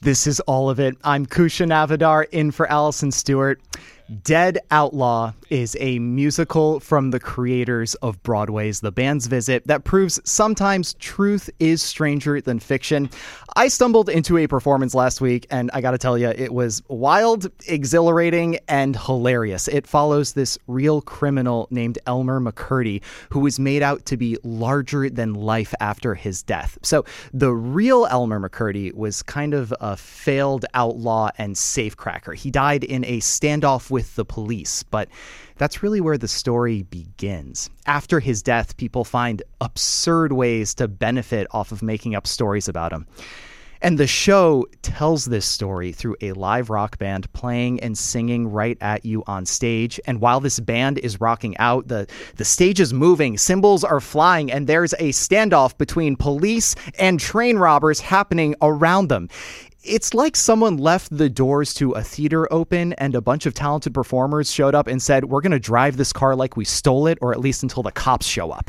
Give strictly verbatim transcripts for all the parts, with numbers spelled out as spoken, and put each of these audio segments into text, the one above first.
This is all of it. I'm Kusha Navidar in for Allison Stewart. Dead Outlaw is a musical from the creators of Broadway's The Band's Visit that proves sometimes truth is stranger than fiction. I stumbled into a performance last week, and I gotta tell you, it was wild, exhilarating, and hilarious. It follows this real criminal named Elmer McCurdy, who was made out to be larger than life after his death. So the real Elmer McCurdy was kind of a failed outlaw and safecracker. He died in a standoff with the police, but that's really where the story begins. After his death, people find absurd ways to benefit off of making up stories about him. And the show tells this story through a live rock band playing and singing right at you on stage. And while this band is rocking out, the, the stage is moving, cymbals are flying, and there's a standoff between police and train robbers happening around them. It's like someone left the doors to a theater open and a bunch of talented performers showed up and said, we're going to drive this car like we stole it, or at least until the cops show up.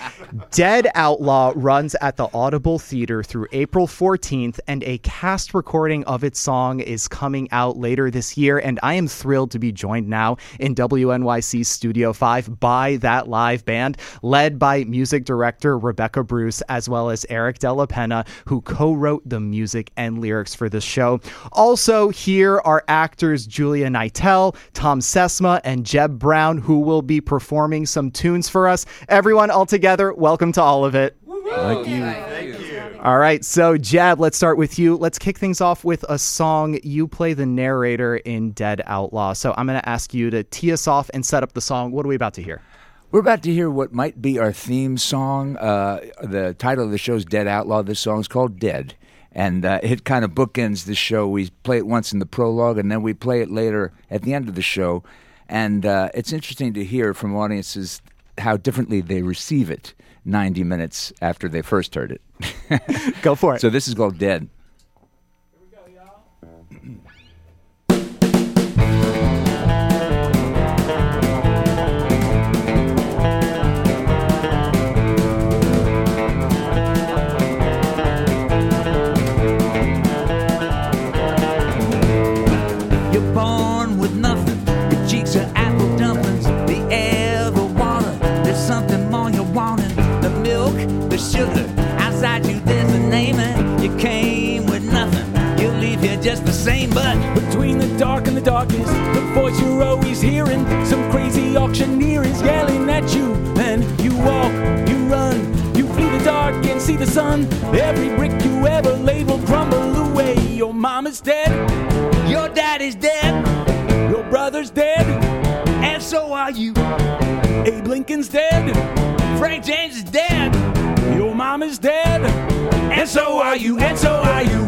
Dead Outlaw runs at the Audible Theater through April fourteenth, and a cast recording of its song is coming out later this year. And I am thrilled to be joined now in W N Y C Studio five by that live band, led by music director Rebecca Bruce, as well as Eric Della Penna, who co-wrote the music and lyrics for this show. Also here are actors Julia Nightel, Tom Sesma, and Jeb Brown, who will be performing some tunes for us. Everyone all together, welcome to all of it. Thank you. Thank you. All right, so Jeb, let's start with you. Let's kick things off with a song. You play the narrator in Dead Outlaw. So I'm going to ask you to tee us off and set up the song. What are we about to hear? We're about to hear what might be our theme song. Uh, the title of the show is Dead Outlaw. This song is called Dead. And uh, it kind of bookends the show. We play it once in the prologue, and then we play it later at the end of the show. And uh, it's interesting to hear from audiences how differently they receive it ninety minutes after they first heard it. Go for it. So this is called Dead. Here we go, y'all. Just the same, but between the dark and the darkness, the voice you're always hearing, some crazy auctioneer is yelling at you. And you walk, you run, you flee the dark and see the sun. Every brick you ever laid will crumble away. Your mom is dead, your dad is dead, your brother's dead, and so are you. Abe Lincoln's dead, Frank James is dead, your mom is dead, and so are you, and so are you.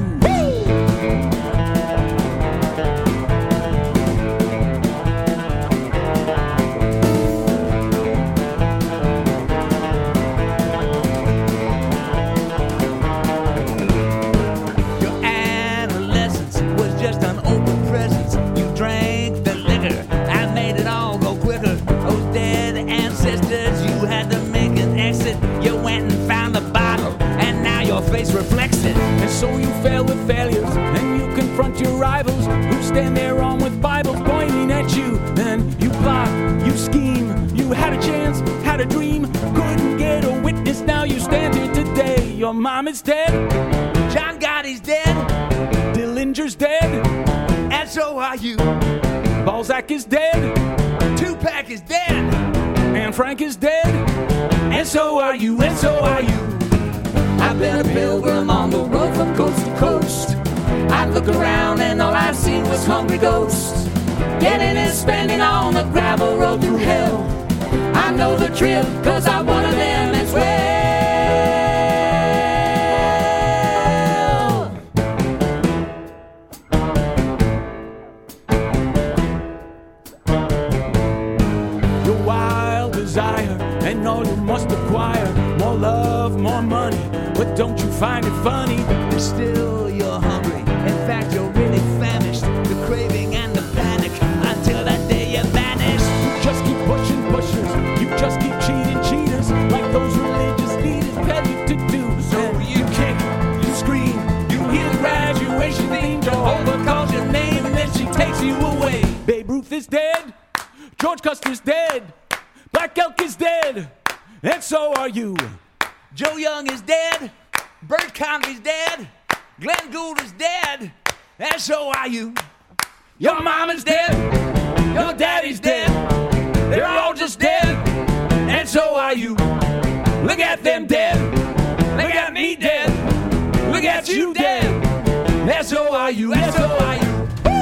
Reflects it. And so you fail with failures, and you confront your rivals who stand there armed with Bibles pointing at you. Then you plot, you scheme, you had a chance, had a dream, couldn't get a witness, now you stand here today. Your mom is dead, John Gotti's dead, Dillinger's dead, and so are you. Balzac is dead, Tupac is dead, Anne Frank is dead, and so are you, and so are you. I've been a pilgrim on the road from coast to coast. I look around and all I've seen was hungry ghosts, getting and spending on the gravel road through hell. I know the trip, cause I'm one of them as well. Your wild desire and all you must acquire, more love, more money. But don't you find it funny? Still you're hungry. In fact, you're really famished. The craving and the panic until that day you vanish. You just keep pushing pushers. You just keep cheating cheaters, like those religious leaders tell you to do. So you kick, you scream, you hear the graduation theme. Custer's dead. Black Elk is dead. And so are you. Joe Young is dead. Bert Convey's dead. Glenn Gould is dead. And so are you. Your mama's dead. Your daddy's dead. They're all just dead. And so are you. Look at them dead. Look at me dead. Look at you dead. And so are you. And so are you.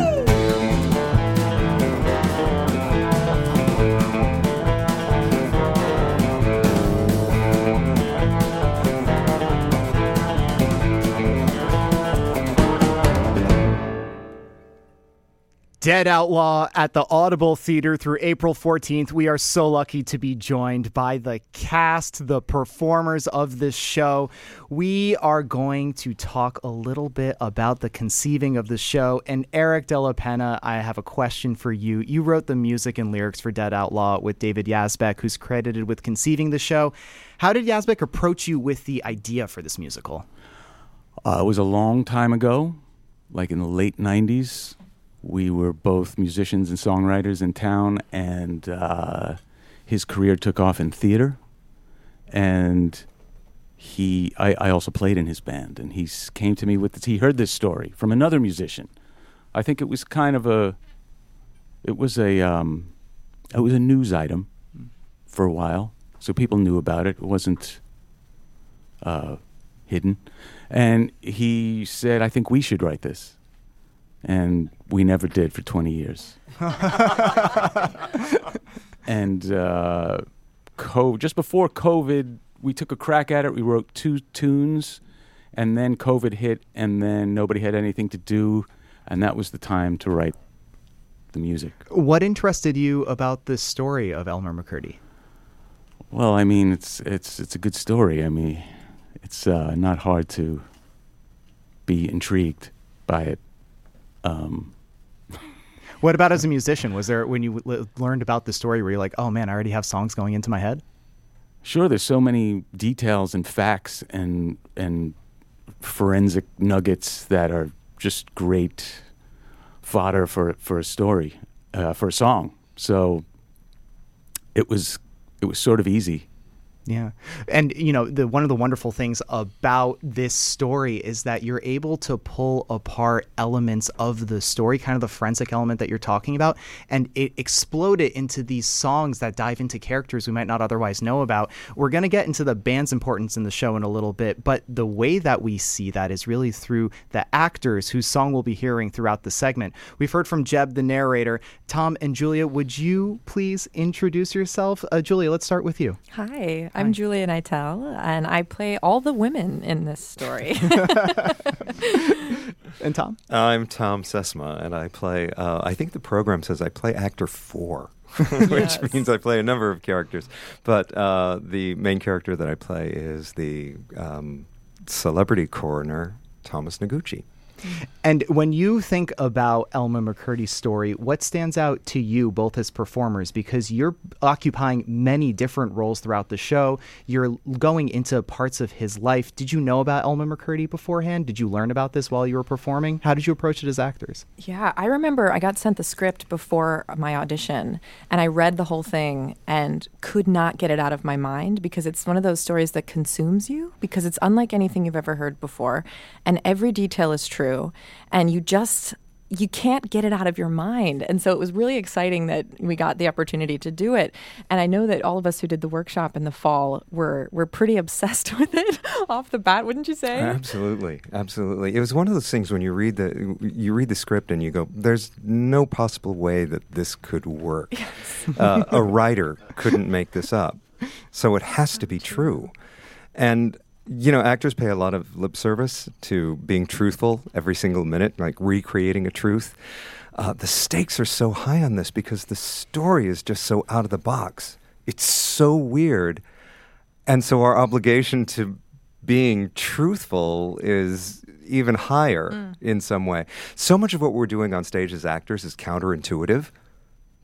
Dead Outlaw at the Audible Theater through April fourteenth. We are so lucky to be joined by the cast, the performers of this show. We are going to talk a little bit about the conceiving of the show. And Eric Della Penna, I have a question for you. You wrote the music and lyrics for Dead Outlaw with David Yazbek, who's credited with conceiving the show. How did Yazbek approach you with the idea for this musical? Uh, it was a long time ago, like in the late nineties. We were both musicians and songwriters in town, and uh, his career took off in theater. And he, I, I also played in his band, and he came to me with this. He heard this story from another musician. I think it was kind of a, it was a, um, it was a news item for a while, so people knew about it. It wasn't uh, hidden. And he said, "I think we should write this." And we never did for twenty years. And uh, co- just before COVID, we took a crack at it. We wrote two tunes, and then COVID hit, and then nobody had anything to do, and that was the time to write the music. What interested you about this story of Elmer McCurdy? Well, I mean, it's it's it's a good story. I mean, it's uh, not hard to be intrigued by it. Um, what about as a musician? Was there, when you l- learned about the story, were you like, oh man, I already have songs going into my head? Sure, there's so many details and facts and and forensic nuggets that are just great fodder for for a story, uh, for a song. So it was it was sort of easy. Yeah. And, you know, the one of the wonderful things about this story is that you're able to pull apart elements of the story, kind of the forensic element that you're talking about, and it exploded into these songs that dive into characters we might not otherwise know about. We're going to get into the band's importance in the show in a little bit, but the way that we see that is really through the actors whose song we'll be hearing throughout the segment. We've heard from Jeb, the narrator. Tom and Julia, would you please introduce yourself? Uh, Julia, let's start with you. Hi. I'm Julia Nitel, and I play all the women in this story. And Tom? I'm Tom Sesma, and I play, uh, I think the program says I play actor four, which yes. means I play a number of characters. But uh, the main character that I play is the um, celebrity coroner, Thomas Noguchi. And when you think about Elmer McCurdy's story, what stands out to you both as performers? Because you're occupying many different roles throughout the show. You're going into parts of his life. Did you know about Elmer McCurdy beforehand? Did you learn about this while you were performing? How did you approach it as actors? Yeah, I remember I got sent the script before my audition, and I read the whole thing and could not get it out of my mind because it's one of those stories that consumes you because it's unlike anything you've ever heard before, and every detail is true. And you just, you can't get it out of your mind. And so it was really exciting that we got the opportunity to do it. And I know that all of us who did the workshop in the fall were, were pretty obsessed with it off the bat, wouldn't you say? Absolutely. Absolutely. It was one of those things when you read the, you read the script and you go, there's no possible way that this could work. Yes. uh, a writer couldn't make this up. So it has to be true. And you know, actors pay a lot of lip service to being truthful every single minute, like recreating a truth. Uh, the stakes are so high on this because the story is just so out of the box. It's so weird. And so our obligation to being truthful is even higher mm. in some way. So much of what we're doing on stage as actors is counterintuitive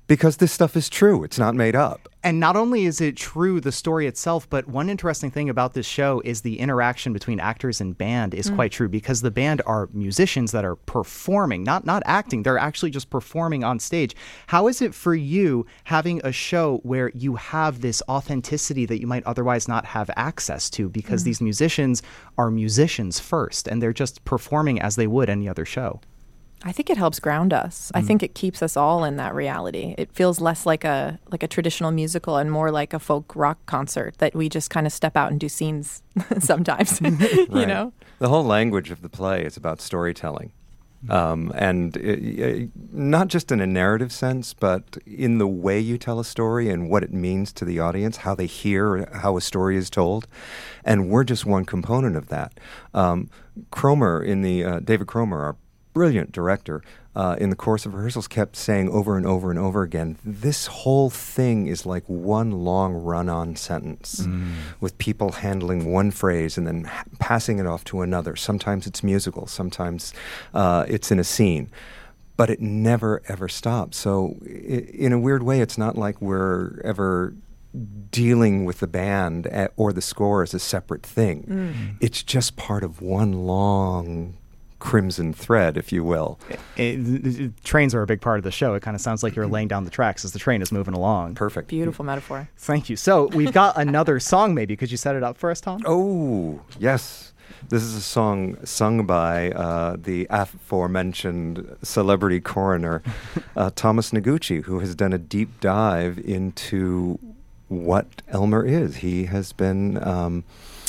because this stuff is true. It's not made up. And not only is it true, the story itself, but one interesting thing about this show is the interaction between actors and band is mm. quite true, because the band are musicians that are performing, not not acting. They're actually just performing on stage. How is it for you having a show where you have this authenticity that you might otherwise not have access to, because mm. these musicians are musicians first, and they're just performing as they would any other show? I think it helps ground us. Mm. I think it keeps us all in that reality. It feels less like a like a traditional musical and more like a folk rock concert that we just kind of step out and do scenes sometimes, you right. know? The whole language of the play is about storytelling. Um, and it, it, not just in a narrative sense, but in the way you tell a story and what it means to the audience, how they hear how a story is told. And we're just one component of that. Um, Cromer, in the uh, David Cromer, our brilliant director, uh, in the course of rehearsals kept saying over and over and over again, this whole thing is like one long run-on sentence mm. with people handling one phrase and then ha- passing it off to another. Sometimes it's musical, sometimes uh, it's in a scene, but it never, ever stops. So I- in a weird way, it's not like we're ever dealing with the band at, or the score as a separate thing. Mm. It's just part of one long crimson thread, if you will. It, it, it, trains are a big part of the show. It kind of sounds like you're laying down the tracks as the train is moving along. Perfect. Beautiful metaphor. Thank you. So we've got another song maybe. Could you set it up for us, Tom? Oh, yes. This is a song sung by uh, the aforementioned celebrity coroner, uh, Thomas Noguchi, who has done a deep dive into what Elmer is. He has been... Um,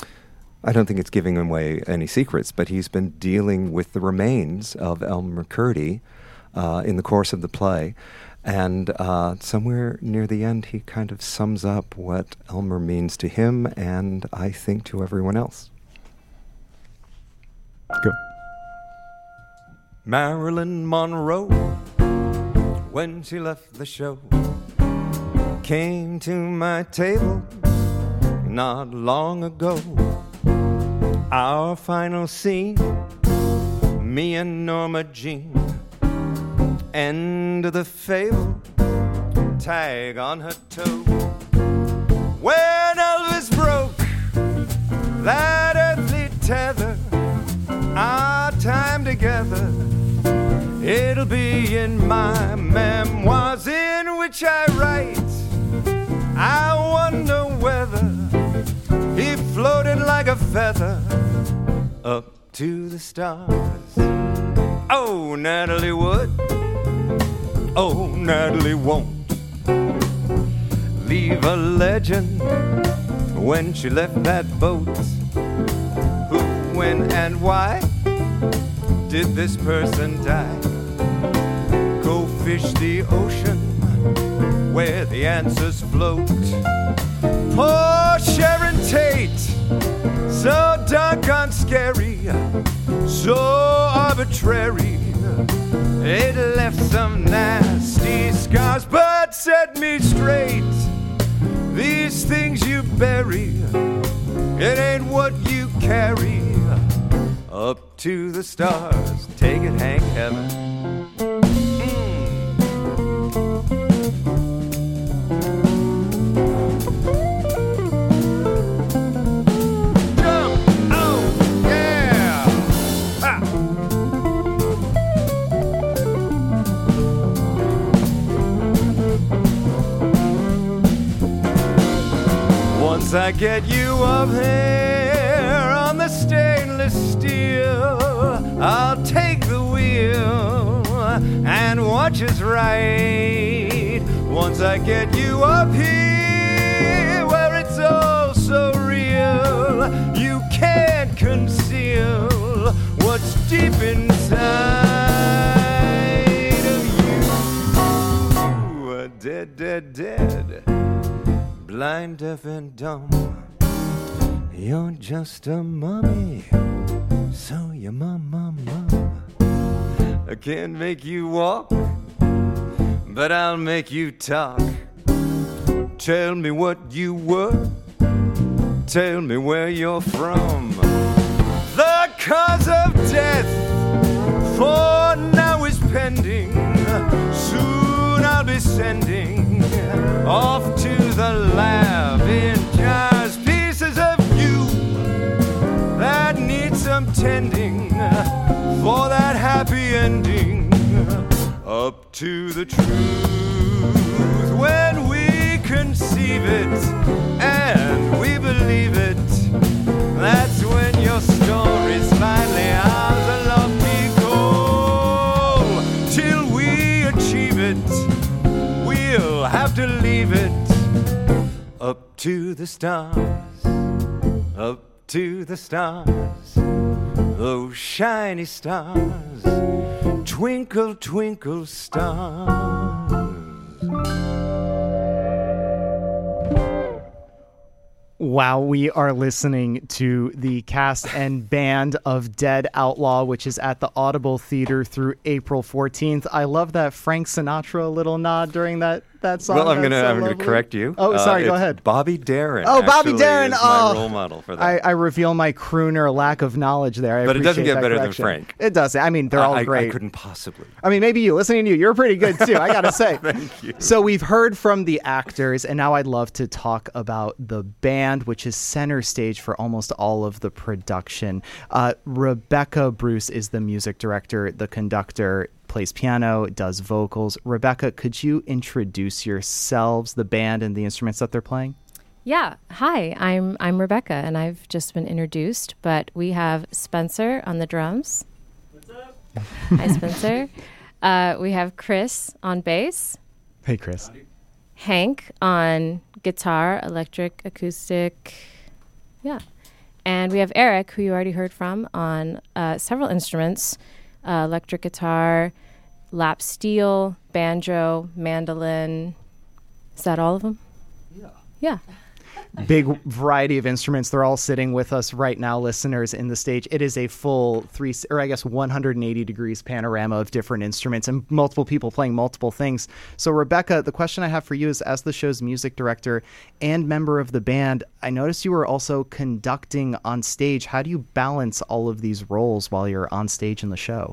I don't think it's giving away any secrets, but he's been dealing with the remains of Elmer Curdy uh, in the course of the play. And uh, somewhere near the end, he kind of sums up what Elmer means to him and, I think, to everyone else. Go. Marilyn Monroe, when she left the show, came to my table not long ago. Our final scene, me and Norma Jean, end of the fable, tag on her toe. When Elvis broke that earthly tether, our time together, it'll be in my memoirs in which I write. I wonder whether he floated like a feather up to the stars. Oh, Natalie would. Oh, Natalie won't leave a legend when she left that boat. Who, when, and why did this person die? Go fish the ocean where the answers float. Poor Sharon Tate, so doggone scary, so arbitrary. It left some nasty scars, but set me straight. These things you bury, it ain't what you carry. Up to the stars, take it, Hank Heaven. Once I get you up here on the stainless steel, I'll take the wheel and watch us ride. Once I get you up here where it's all so real, you can't conceal what's deep inside of you. Dead, dead, dead. Blind, deaf, and dumb. You're just a mummy, so your mum, mum, mum. I can't make you walk, but I'll make you talk. Tell me what you were, tell me where you're from. The cause of death for now is pending. Soon I'll be sending off to the lab in just pieces of you that need some tending for that happy ending up to the truth when we conceive it and we believe it. That's when your story's finally ours. A lofty goal till we achieve it. We'll have to leave it up to the stars, up to the stars, those shiny stars, twinkle, twinkle stars. Wow, we are listening to the cast and band of Dead Outlaw, which is at the Audible Theater through April fourteenth. I love that Frank Sinatra little nod during that, that song. Well, I'm That's gonna so I'm gonna lovely. correct you. Oh, sorry, Uh, go it's ahead. Bobby Darin. Oh, Bobby actually Darin. is Oh, my role model for that. I, I reveal my crooner lack of knowledge there. I But it doesn't appreciate get that better than correction. Frank. It doesn't. I mean, they're all I, great. I couldn't possibly. I mean, maybe you. Listening to you, you're pretty good too, I gotta say. Thank you. So we've heard from the actors, and now I'd love to talk about the band, which is center stage for almost all of the production. Uh, Rebecca Bruce is the music director, the conductor, plays piano, does vocals. Rebecca, could you introduce yourselves, the band, and the instruments that they're playing? Yeah. Hi, I'm I'm Rebecca, and I've just been introduced, but we have Spencer on the drums. What's up? Hi, Spencer. Uh, we have Chris on bass. Hey, Chris. Hank on guitar, electric, acoustic. Yeah. And we have Eric, who you already heard from, on uh, several instruments, uh, electric guitar, lap steel, banjo, mandolin. Is that all of them? Yeah. Yeah. Big variety of instruments. They're all sitting with us right now, listeners, in the stage. It is a full three, or I guess one hundred eighty degrees panorama of different instruments and multiple people playing multiple things. So, Rebecca, the question I have for you is, as the show's music director and member of the band, I noticed you were also conducting on stage. How do you balance all of these roles while you're on stage in the show?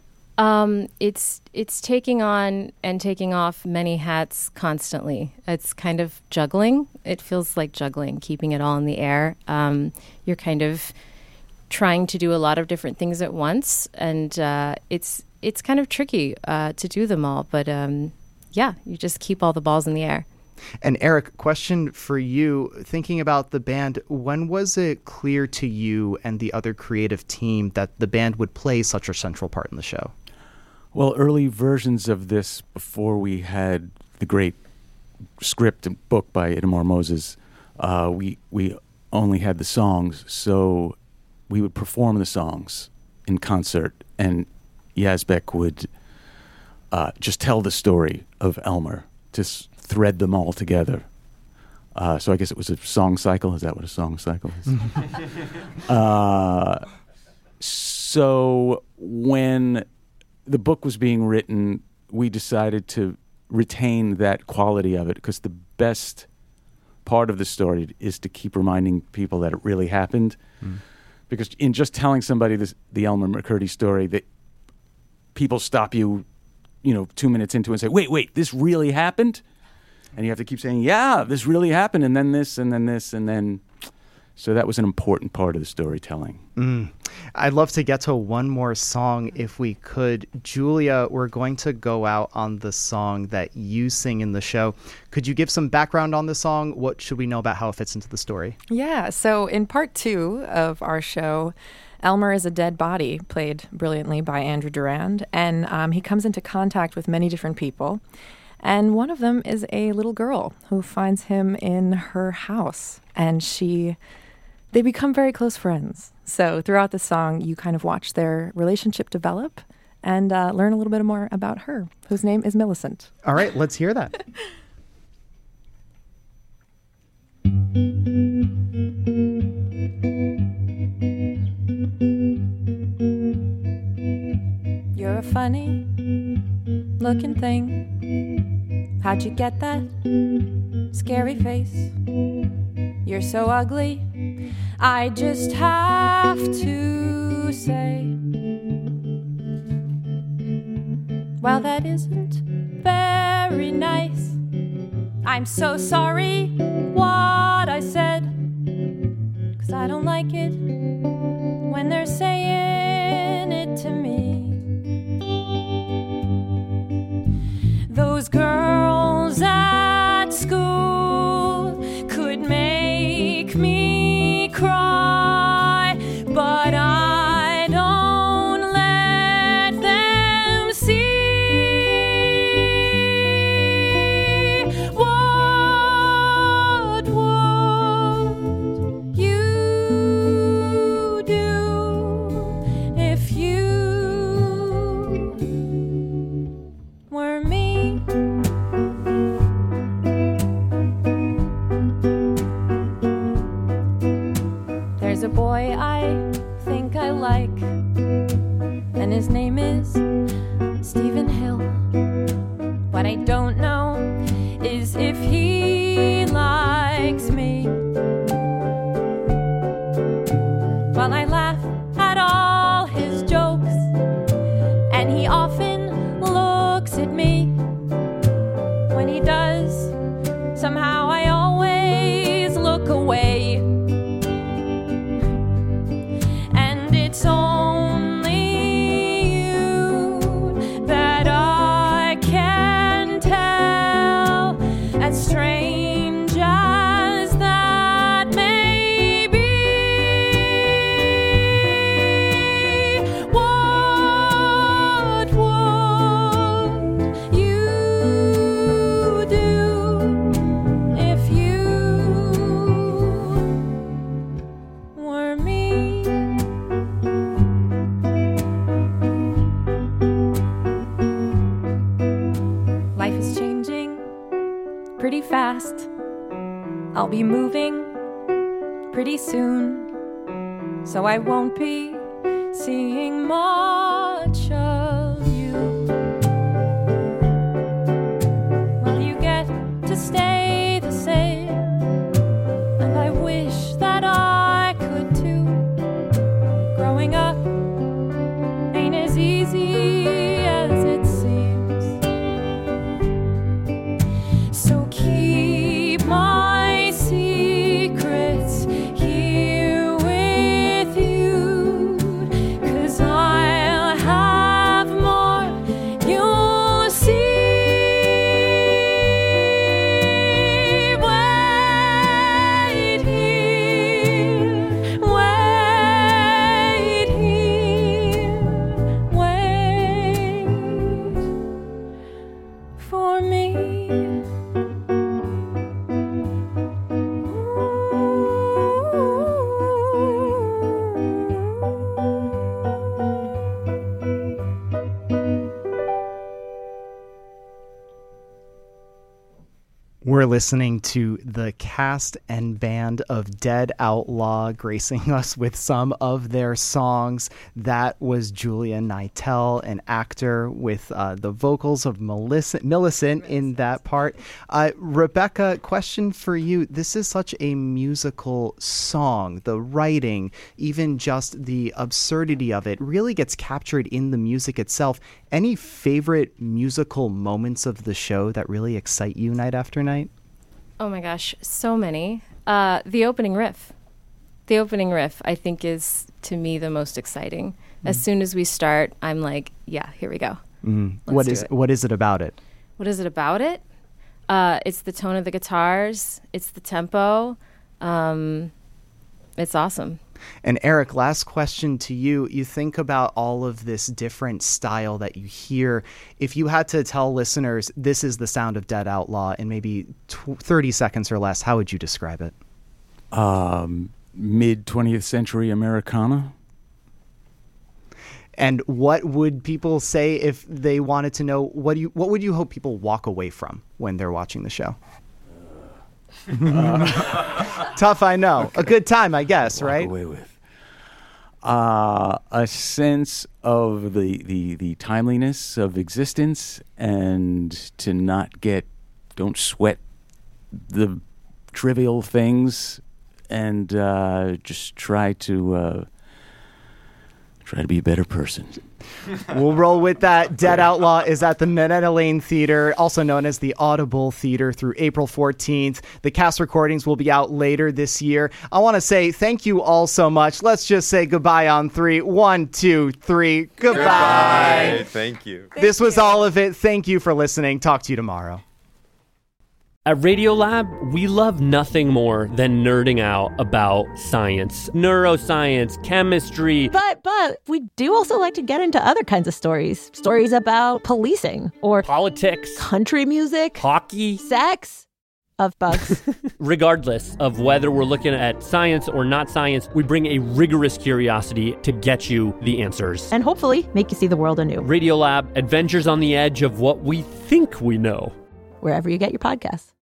Um, it's it's taking on and taking off many hats constantly. It's kind of juggling. It feels like juggling, keeping it all in the air. Um, you're kind of trying to do a lot of different things at once, and uh, it's it's kind of tricky uh, to do them all. But um, yeah, you just keep all the balls in the air. And Eric, question for you. Thinking about the band, when was it clear to you and the other creative team that the band would play such a central part in the show? Well, early versions of this, before we had the great script and book by Itamar Moses, uh, we we only had the songs, so we would perform the songs in concert, and Yazbek would uh, just tell the story of Elmer, just thread them all together. Uh, so I guess it was a song cycle. Is that what a song cycle is? uh, so when the book was being written, we decided to retain that quality of it, because the best part of the story is to keep reminding people that it really happened. Mm. Because in just telling somebody this, the Elmer McCurdy story, that people stop you, you know, two minutes into it and say, wait, wait, this really happened? And you have to keep saying, yeah, this really happened, and then this, and then this, and then... So that was an important part of the storytelling. Mm. I'd love to get to one more song if we could. Julia, we're going to go out on the song that you sing in the show. Could you give some background on the song? What should we know about how it fits into the story? Yeah, so in part two of our show, Elmer is a dead body, played brilliantly by Andrew Durand, and um, he comes into contact with many different people. And one of them is a little girl who finds him in her house, and she... They become very close friends. So throughout the song, you kind of watch their relationship develop and uh, learn a little bit more about her, whose name is Millicent. All right, let's hear that. You're a funny looking thing. How'd you get that scary face? You're so ugly, I just have to say. Well, that isn't very very nice. I'm so sorry what I said, 'cause I don't like it when they're saying it to me. Those girls at school could make me cry, but I don't let them see what would you do if you were me. There's a boy I think I like, and his name is Stephen Hill. What I don't know is if he likes me. Well, I laugh at all his jokes, and he often looks at me. When he does, somehow I always look away. And it's only you that I can tell, as strange as that may be. What would you do if you were me? Life is changing pretty fast. I'll be moving pretty soon, so I won't be seeing much of you. Well, you get to stay the same, and I wish that I could too. Growing up ain't as easy as it seems, so keep my secrets here with you, 'cause I'll have more you'll see. Wait here, wait here, wait for me. We're listening to the cast and band of Dead Outlaw gracing us with some of their songs. That was Julia Nightel, an actor, with uh, the vocals of Melissa, Millicent in that part. Uh, Rebecca, question for you. This is such a musical song. The writing, even just the absurdity of it, really gets captured in the music itself. Any favorite musical moments of the show that really excite you night after night? Oh my gosh, so many. Uh, the opening riff. The opening riff, I think, is, to me, the most exciting. Mm. As soon as we start, I'm like, yeah, here we go. Mm. Let's What do is it. what is it about it? What is it about it? Uh, it's the tone of the guitars. It's the tempo. Um, it's awesome. And Eric, last question to you. You think about all of this different style that you hear. If you had to tell listeners this is the sound of Dead Outlaw in maybe tw- thirty seconds or less, how would you describe it? Um, mid-twentieth century Americana. And what would people say if they wanted to know, what do you, what would you hope people walk away from when they're watching the show? Uh, Tough, I know. Okay. A good time, I guess, Walk right? away with uh, a sense of the, the the timeliness of existence, and to not get, don't sweat the trivial things, and uh, just try to uh, try to be a better person. We'll roll with that. Dead Outlaw is at the Minetta Lane Theater, also known as the Audible Theater, through April fourteenth. The cast recordings will be out later this year. I want to say thank you all so much. Let's just say goodbye on three. One, two, three. Goodbye. Goodbye. Thank you. This was all of it. Thank you for listening. Talk to you tomorrow. At Radiolab, we love nothing more than nerding out about science, neuroscience, chemistry. But, but, we do also like to get into other kinds of stories. Stories about policing or politics, country music, hockey, sex, of bugs. Regardless of whether we're looking at science or not science, we bring a rigorous curiosity to get you the answers. And hopefully make you see the world anew. Radiolab, adventures on the edge of what we think we know. Wherever you get your podcasts.